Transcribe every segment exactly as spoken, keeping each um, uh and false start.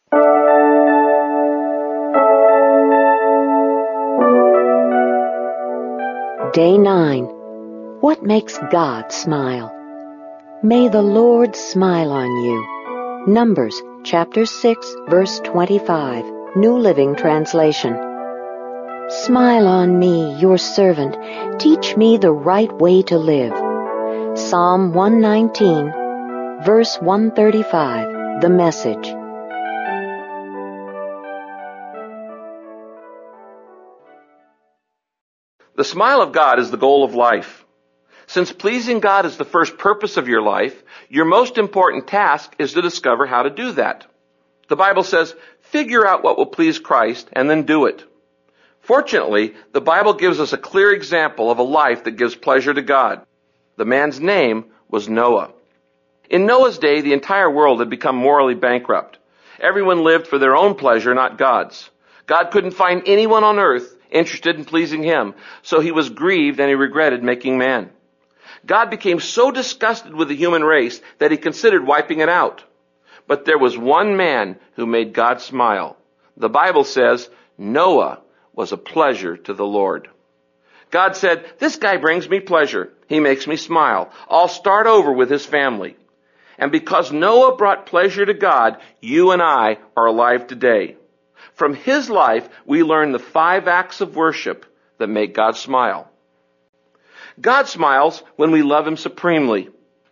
Day nine. What makes God smile? May the Lord smile on you. Numbers chapter six, verse twenty-five, New Living Translation. Smile on me, your servant. Teach me the right way to live. Psalm one nineteen, verse one thirty-five, The Message. The smile of God is the goal of life. Since pleasing God is the first purpose of your life, your most important task is to discover how to do that. The Bible says, figure out what will please Christ and then do it. Fortunately, the Bible gives us a clear example of a life that gives pleasure to God. The man's name was Noah. In Noah's day, the entire world had become morally bankrupt. Everyone lived for their own pleasure, not God's. God couldn't find anyone on earth interested in pleasing him, so he was grieved and he regretted making man. God became so disgusted with the human race that he considered wiping it out. But there was one man who made God smile. The Bible says Noah was a pleasure to the Lord. God said, this guy brings me pleasure. He makes me smile. I'll start over with his family. And because Noah brought pleasure to God, you and I are alive today. From his life, we learn the five acts of worship that make God smile. God smiles when we love him supremely.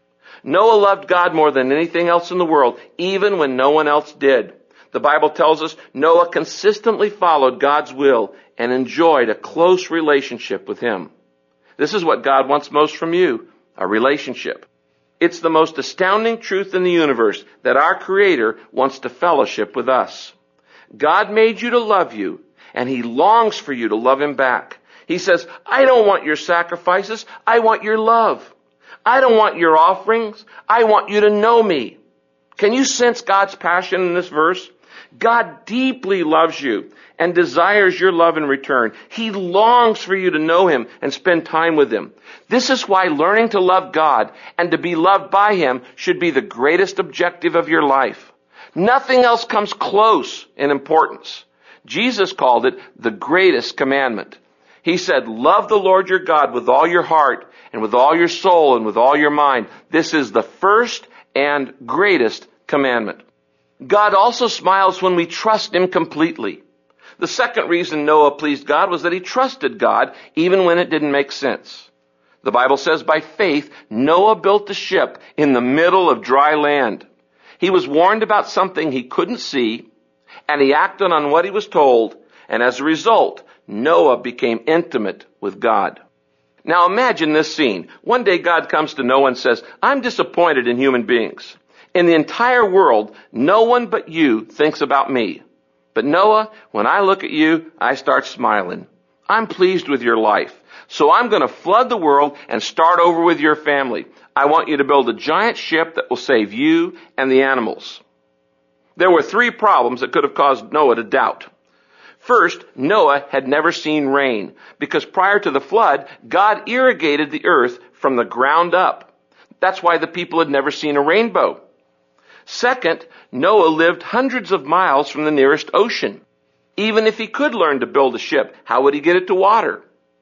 Noah loved God more than anything else in the world, even when no one else did. The Bible tells us Noah consistently followed God's will and enjoyed a close relationship with him. This is what God wants most from you, a relationship. It's the most astounding truth in the universe that our Creator wants to fellowship with us. God made you to love you, and he longs for you to love him back. He says, I don't want your sacrifices. I want your love. I don't want your offerings. I want you to know me. Can you sense God's passion in this verse? God deeply loves you and desires your love in return. He longs for you to know him and spend time with him. This is why learning to love God and to be loved by him should be the greatest objective of your life. Nothing else comes close in importance. Jesus called it the greatest commandment. He said, love the Lord your God with all your heart and with all your soul and with all your mind. This is the first and greatest commandment. God also smiles when we trust him completely. The second reason Noah pleased God was that he trusted God even when it didn't make sense. The Bible says by faith, Noah built a ship in the middle of dry land. He was warned about something he couldn't see, and he acted on what he was told, and as a result, Noah became intimate with God. Now imagine this scene. One day God comes to Noah and says, I'm disappointed in human beings. In the entire world, no one but you thinks about me. But Noah, when I look at you, I start smiling. I'm pleased with your life. So I'm going to flood the world and start over with your family. I want you to build a giant ship that will save you and the animals. There were three problems that could have caused Noah to doubt. First, Noah had never seen rain because prior to the flood, God irrigated the earth from the ground up. That's why the people had never seen a rainbow. Second, Noah lived hundreds of miles from the nearest ocean. Even if he could learn to build a ship, how would he get it to water?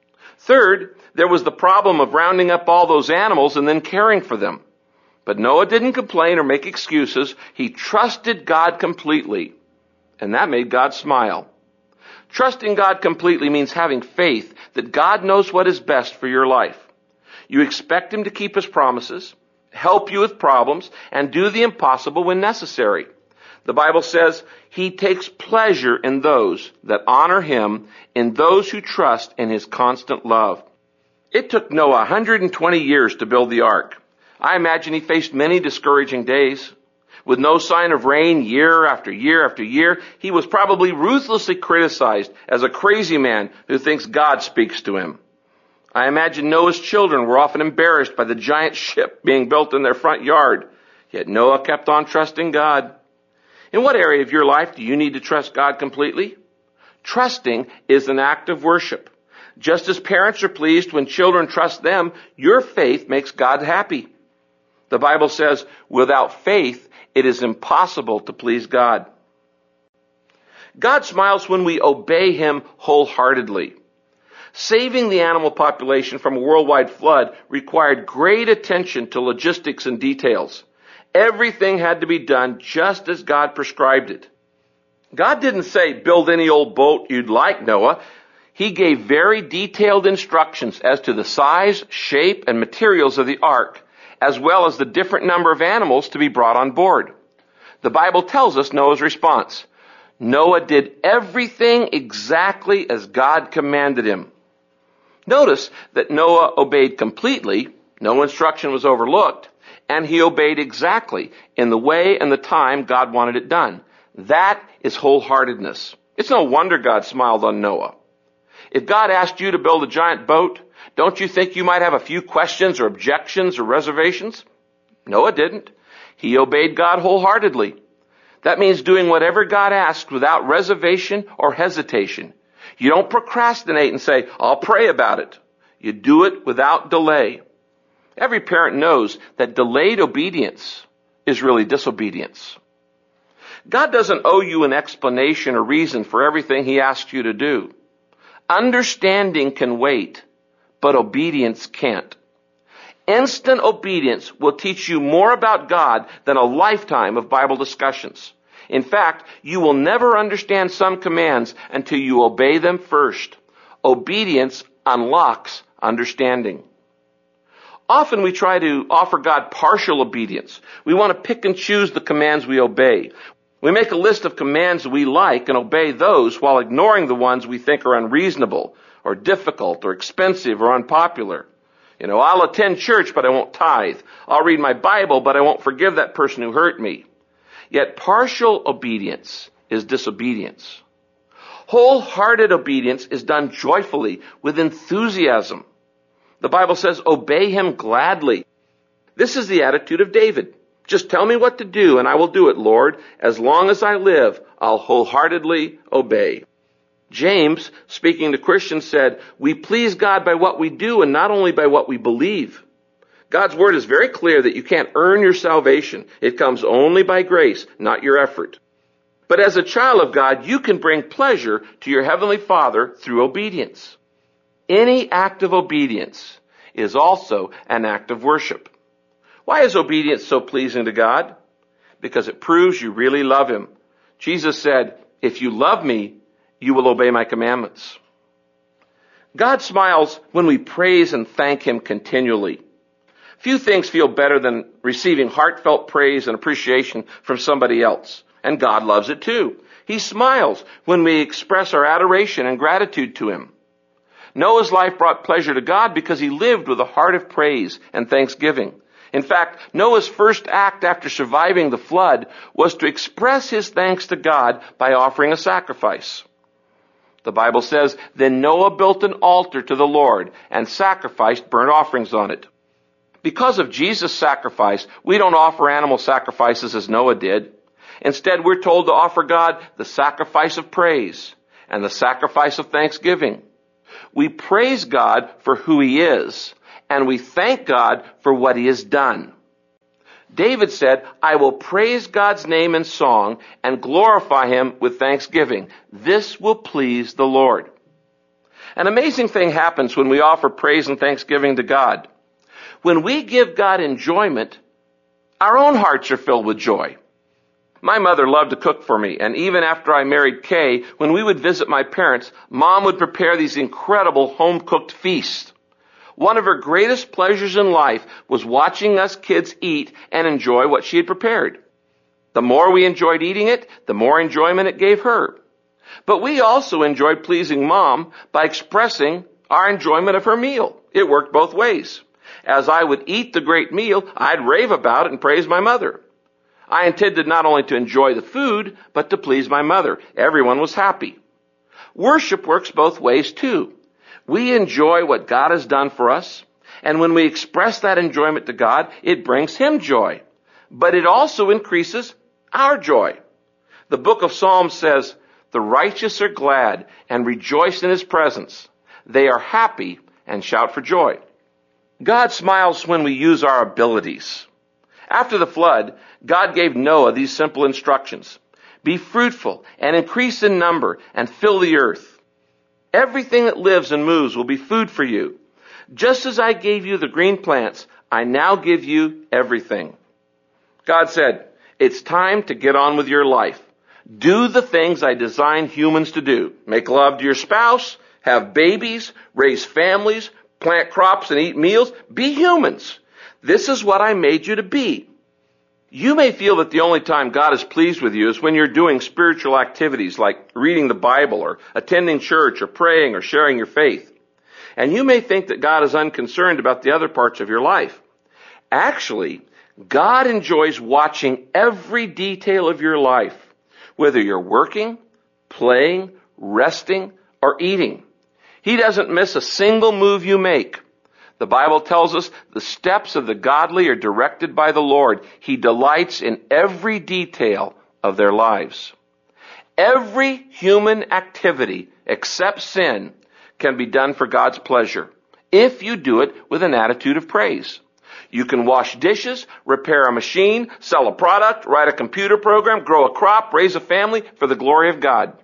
Third, there was the problem of rounding up all those animals and then caring for them. But Noah didn't complain or make excuses. He trusted God completely, and that made God smile. Trusting God completely means having faith that God knows what is best for your life. You expect him to keep his promises, help you with problems, and do the impossible when necessary. The Bible says he takes pleasure in those that honor him, in those who trust in his constant love. It took Noah one hundred twenty years to build the ark. I imagine he faced many discouraging days. With no sign of rain year after year after year, he was probably ruthlessly criticized as a crazy man who thinks God speaks to him. I imagine Noah's children were often embarrassed by the giant ship being built in their front yard. Yet Noah kept on trusting God. In what area of your life do you need to trust God completely? Trusting is an act of worship. Just as parents are pleased when children trust them, your faith makes God happy. The Bible says, without faith, it is impossible to please God. God smiles when we obey Him wholeheartedly. Saving the animal population from a worldwide flood required great attention to logistics and details. Everything had to be done just as God prescribed it. God didn't say, build any old boat you'd like, Noah. He gave very detailed instructions as to the size, shape, and materials of the ark, as well as the different number of animals to be brought on board. The Bible tells us Noah's response. Noah did everything exactly as God commanded him. Notice that Noah obeyed completely, no instruction was overlooked, and he obeyed exactly in the way and the time God wanted it done. That is wholeheartedness. It's no wonder God smiled on Noah. If God asked you to build a giant boat, don't you think you might have a few questions or objections or reservations? Noah didn't. He obeyed God wholeheartedly. That means doing whatever God asked without reservation or hesitation. You don't procrastinate and say, I'll pray about it. You do it without delay. Every parent knows that delayed obedience is really disobedience. God doesn't owe you an explanation or reason for everything He asks you to do. Understanding can wait, but obedience can't. Instant obedience will teach you more about God than a lifetime of Bible discussions. In fact, you will never understand some commands until you obey them first. Obedience unlocks understanding. Often we try to offer God partial obedience. We want to pick and choose the commands we obey. We make a list of commands we like and obey those while ignoring the ones we think are unreasonable or difficult or expensive or unpopular. You know, I'll attend church, but I won't tithe. I'll read my Bible, but I won't forgive that person who hurt me. Yet partial obedience is disobedience. Wholehearted obedience is done joyfully, with enthusiasm. The Bible says, obey Him gladly. This is the attitude of David. Just tell me what to do, and I will do it, Lord. As long as I live, I'll wholeheartedly obey. James, speaking to Christians, said, we please God by what we do and not only by what we believe. God's word is very clear that you can't earn your salvation. It comes only by grace, not your effort. But as a child of God, you can bring pleasure to your Heavenly Father through obedience. Any act of obedience is also an act of worship. Why is obedience so pleasing to God? Because it proves you really love Him. Jesus said, if you love me, you will obey my commandments. God smiles when we praise and thank Him continually. Few things feel better than receiving heartfelt praise and appreciation from somebody else. And God loves it too. He smiles when we express our adoration and gratitude to Him. Noah's life brought pleasure to God because he lived with a heart of praise and thanksgiving. In fact, Noah's first act after surviving the flood was to express his thanks to God by offering a sacrifice. The Bible says, then Noah built an altar to the Lord and sacrificed burnt offerings on it. Because of Jesus' sacrifice, we don't offer animal sacrifices as Noah did. Instead, we're told to offer God the sacrifice of praise and the sacrifice of thanksgiving. We praise God for who He is, and we thank God for what He has done. David said, I will praise God's name in song and glorify Him with thanksgiving. This will please the Lord. An amazing thing happens when we offer praise and thanksgiving to God. When we give God enjoyment, our own hearts are filled with joy. My mother loved to cook for me, and even after I married Kay, when we would visit my parents, Mom would prepare these incredible home-cooked feasts. One of her greatest pleasures in life was watching us kids eat and enjoy what she had prepared. The more we enjoyed eating it, the more enjoyment it gave her. But we also enjoyed pleasing Mom by expressing our enjoyment of her meal. It worked both ways. As I would eat the great meal, I'd rave about it and praise my mother. I intended not only to enjoy the food, but to please my mother. Everyone was happy. Worship works both ways too. We enjoy what God has done for us, and when we express that enjoyment to God, it brings Him joy. But it also increases our joy. The book of Psalms says, the righteous are glad and rejoice in His presence. They are happy and shout for joy. God smiles when we use our abilities. After the flood, God gave Noah these simple instructions. Be fruitful and increase in number and fill the earth. Everything that lives and moves will be food for you. Just as I gave you the green plants, I now give you everything. God said, it's time to get on with your life. Do the things I designed humans to do. Make love to your spouse, have babies, raise families, plant crops and eat meals. Be humans. This is what I made you to be. You may feel that the only time God is pleased with you is when you're doing spiritual activities like reading the Bible or attending church or praying or sharing your faith. And you may think that God is unconcerned about the other parts of your life. Actually, God enjoys watching every detail of your life, whether you're working, playing, resting, or eating. He doesn't miss a single move you make. The Bible tells us the steps of the godly are directed by the Lord. He delights in every detail of their lives. Every human activity except sin can be done for God's pleasure if you do it with an attitude of praise. You can wash dishes, repair a machine, sell a product, write a computer program, grow a crop, raise a family for the glory of God.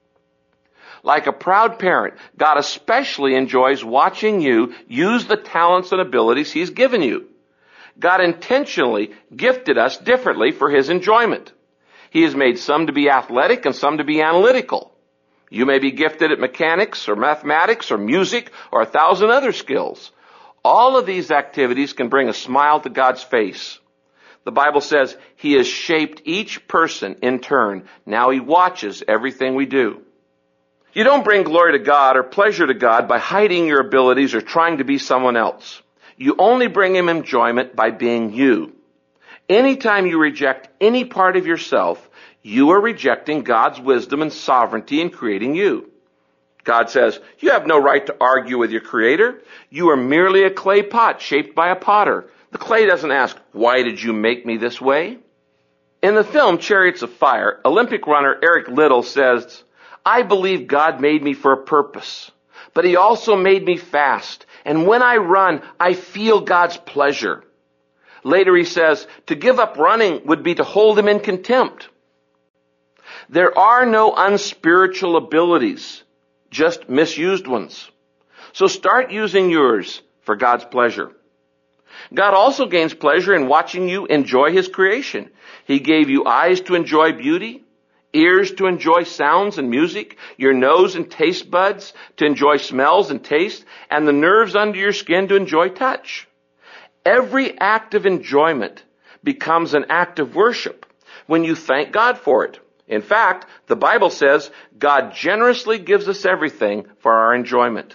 Like a proud parent, God especially enjoys watching you use the talents and abilities He's given you. God intentionally gifted us differently for His enjoyment. He has made some to be athletic and some to be analytical. You may be gifted at mechanics or mathematics or music or a thousand other skills. All of these activities can bring a smile to God's face. The Bible says He has shaped each person in turn. Now He watches everything we do. You don't bring glory to God or pleasure to God by hiding your abilities or trying to be someone else. You only bring Him enjoyment by being you. Anytime you reject any part of yourself, you are rejecting God's wisdom and sovereignty in creating you. God says, you have no right to argue with your Creator. You are merely a clay pot shaped by a potter. The clay doesn't ask, why did you make me this way? In the film Chariots of Fire, Olympic runner Eric Liddell says, I believe God made me for a purpose, but He also made me fast. And when I run, I feel God's pleasure. Later he says, to give up running would be to hold Him in contempt. There are no unspiritual abilities, just misused ones. So start using yours for God's pleasure. God also gains pleasure in watching you enjoy His creation. He gave you eyes to enjoy beauty, ears to enjoy sounds and music, your nose and taste buds to enjoy smells and taste, and the nerves under your skin to enjoy touch. Every act of enjoyment becomes an act of worship when you thank God for it. In fact, the Bible says God generously gives us everything for our enjoyment.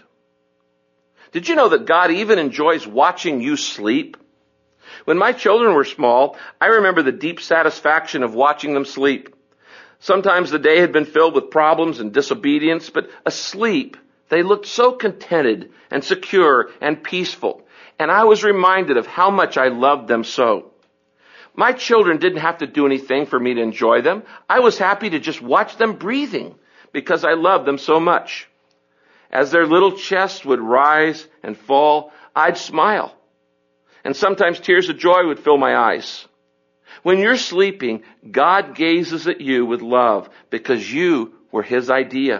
Did you know that God even enjoys watching you sleep? When my children were small, I remember the deep satisfaction of watching them sleep. Sometimes the day had been filled with problems and disobedience, but asleep, they looked so contented and secure and peaceful, and I was reminded of how much I loved them so. My children didn't have to do anything for me to enjoy them. I was happy to just watch them breathing because I loved them so much. As their little chests would rise and fall, I'd smile. And sometimes tears of joy would fill my eyes. When you're sleeping, God gazes at you with love because you were His idea.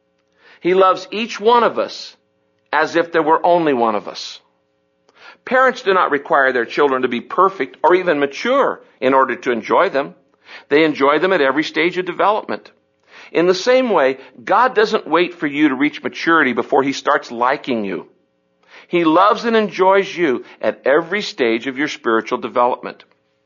He loves each one of us as if there were only one of us. Parents do not require their children to be perfect or even mature in order to enjoy them. They enjoy them at every stage of development. In the same way, God doesn't wait for you to reach maturity before He starts liking you. He loves and enjoys you at every stage of your spiritual development.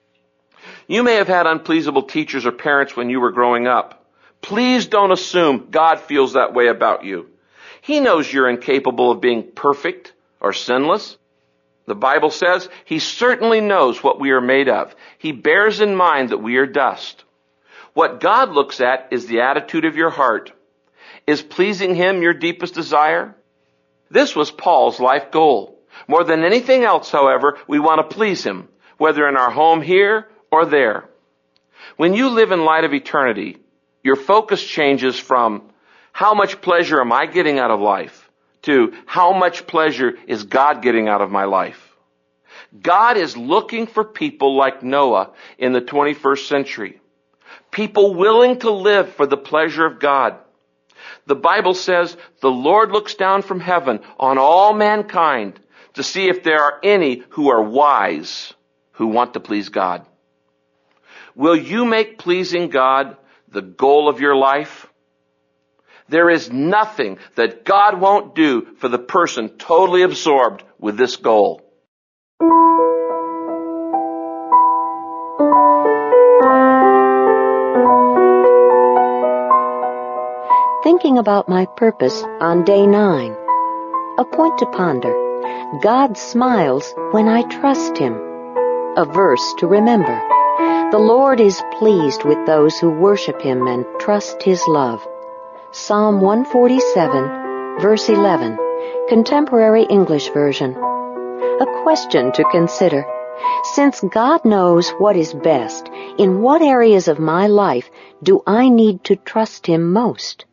You may have had unpleasable teachers or parents when you were growing up. Please don't assume God feels that way about you. He knows you're incapable of being perfect or sinless. The Bible says He certainly knows what we are made of. He bears in mind that we are dust. What God looks at is the attitude of your heart. Is pleasing Him your deepest desire? This was Paul's life goal. More than anything else, however, we want to please Him, whether in our home here or there. When you live in light of eternity, your focus changes from how much pleasure am I getting out of life to how much pleasure is God getting out of my life. God is looking for people like Noah in the twenty-first century. People willing to live for the pleasure of God. The Bible says the Lord looks down from heaven on all mankind to see if there are any who are wise, who want to please God. Will you make pleasing God the goal of your life? There is nothing that God won't do for the person totally absorbed with this goal. Thinking about my purpose on day nine. A point to ponder. God smiles when I trust Him. A verse to remember. The Lord is pleased with those who worship Him and trust His love. Psalm one forty-seven, verse eleven, Contemporary English Version. A question to consider. Since God knows what is best, in what areas of my life do I need to trust Him most?